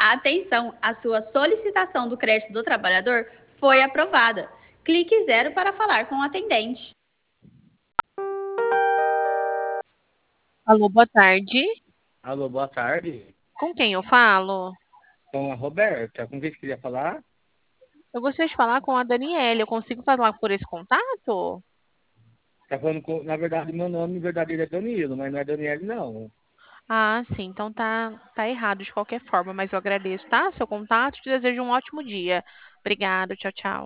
Atenção, a sua solicitação do crédito do trabalhador foi aprovada. Clique zero para falar com o atendente. Alô, boa tarde. Alô, boa tarde. Com quem eu falo? Com a Roberta. Com quem você queria falar? Eu gostaria de falar com a Daniela. Eu consigo falar por esse contato? Tá falando com... Na verdade, meu nome verdadeiro é Danilo, mas não é Daniele, não. Ah, sim, então tá errado de qualquer forma, mas eu agradeço, tá? Seu contato, te desejo um ótimo dia. Obrigada, tchau, tchau.